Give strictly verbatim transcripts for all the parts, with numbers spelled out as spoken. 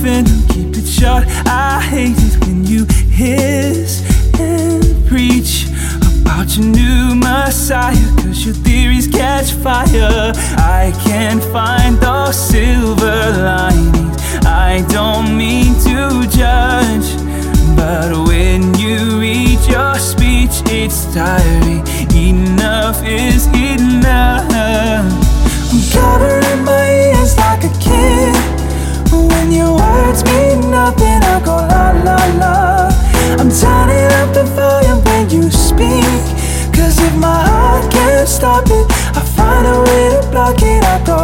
venom, keep it short. I hate it when you hiss and preach about your new messiah, cause your theories catch fire. I can't find those silver linings. I don't mean to judge, but when you read your speech, it's tiring. Enough is enough. I'm covering my ears like a kid. When your words mean nothing, I go la la la. I'm turning up the volume when you speak, cause if my heart can't stop it, I find a way to block it. I go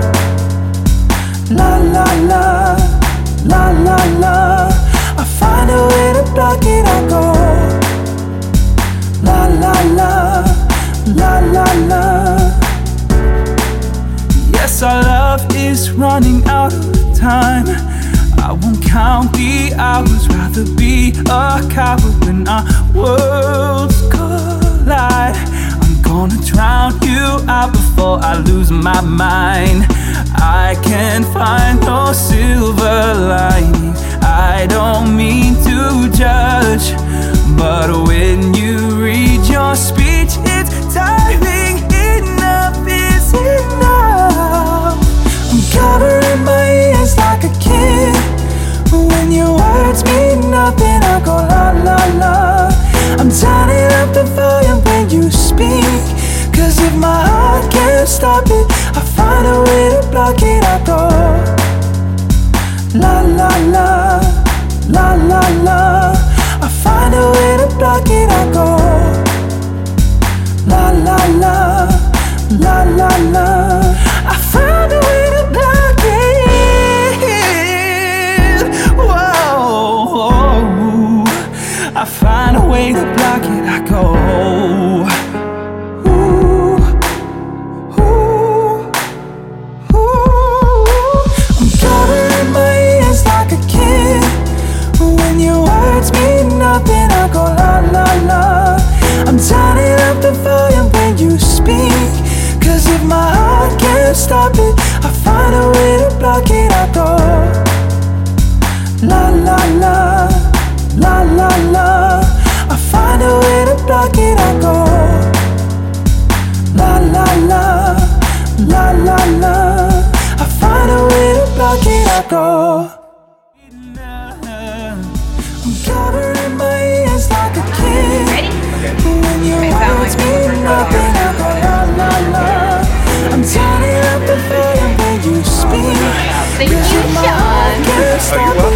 la la la, la la la. I find a way to block it. I go la la la, la la la. Yes, our love is running out of time. I won't count the hours, rather be a coward when our worlds collide. I'm gonna drown you out before I lose my mind. I can't find no silver lining. I don't mean to judge, but when you read your speech, it's tiring. Enough is enough. I'm covering my ears like a kid. When your words mean nothing, I go la la la. I'm turning up the volume when you speak, cause if my heart can't stop it, I find a way to block it. I go la la la, la la la. I find a way to block it. I go la la la, la la la. I find a way to block it. Whoa, I find a way to block it. I go ooh, ooh, ooh. I'm covering my ears like a kid. When your words mean nothing, I go la la la. I'm turning up the volume when you speak, cause if my heart can't stop it, I find a way to block it. I go la la la, la la la. I find a way to block it. I go la la la, la la la. I find a way to block it. I go. I'm covering my ears like a kid. Ready? When your words mean nothing, I go la la la. I'm turning up the volume when you speak. Thank you, Sean. Can't stop